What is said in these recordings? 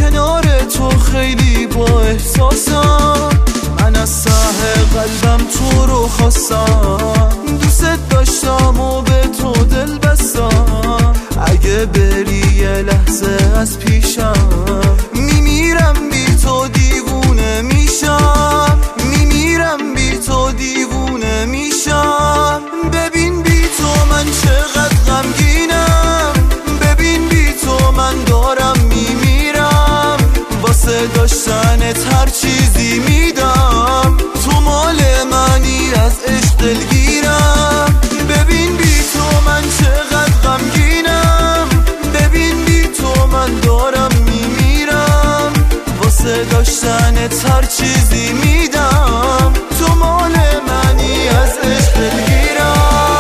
کنار تو خیلی با احساسم، من از ته قلبم تو رو خواستم، دوست داشتم و به تو دل بستم. اگه بری یه لحظه از پیشم، میمیرم بی تو دیوونه میشم، میمیرم بی تو دیوونه میشم. ببین بی تو من چقدر غمگینم، ببین بی تو من دارم میمیرم، واسه داشتنت هر چیزی میدم، تو مال منی از عشق دلگیرم. ببین بی تو من چقدر غمگینم، ببین بی تو من دارم میمیرم، واسه داشتنت هر چیزی میدم، تو مال منی از عشق دلگیرم.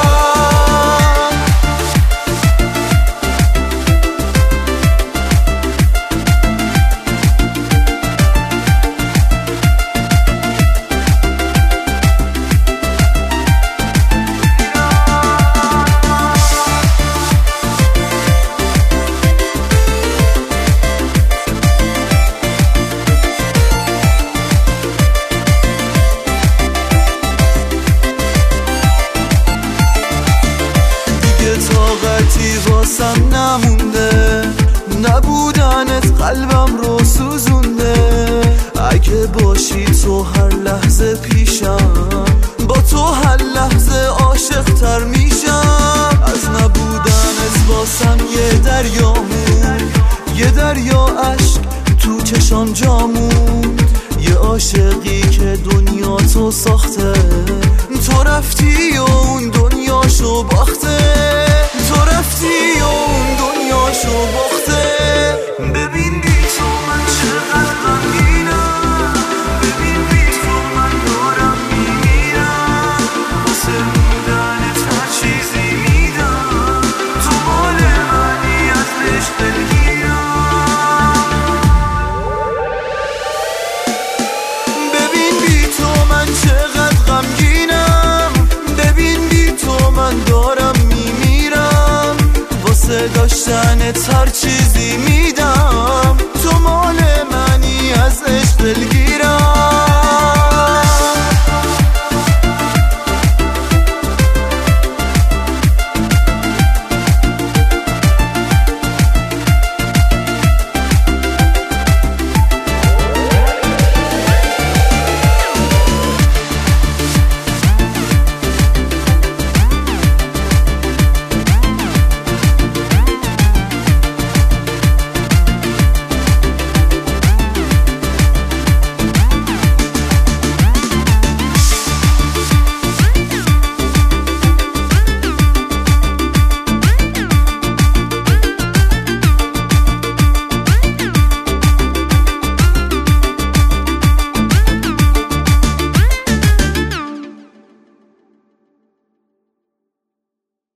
طاقتی واسم نمونده، نبودنت قلبم رو سوزونده. اگه باشی تو هر لحظه پیشم، با تو هر لحظه عاشق تر میشم. از نبودنت واسم یه دریا موند، یه دریا عشق تو چشام جا موند. یه عاشقی که دنیا تو ساخته، تو رفتی و اون دنیاشو باخته، تو رفتی و اون دنیاشو باخته. ببین بی تو من چقدر غمگینم، ببین بی تو من دارم میمیرم، واسه موندنت هر چیزی میدم، تو مال منی از عشق دلگیرم. ببین بی تو من چقدر غمگینم، ببین بی تو من دارم میمیرم، واسه داشتنت هر چیزی میدم.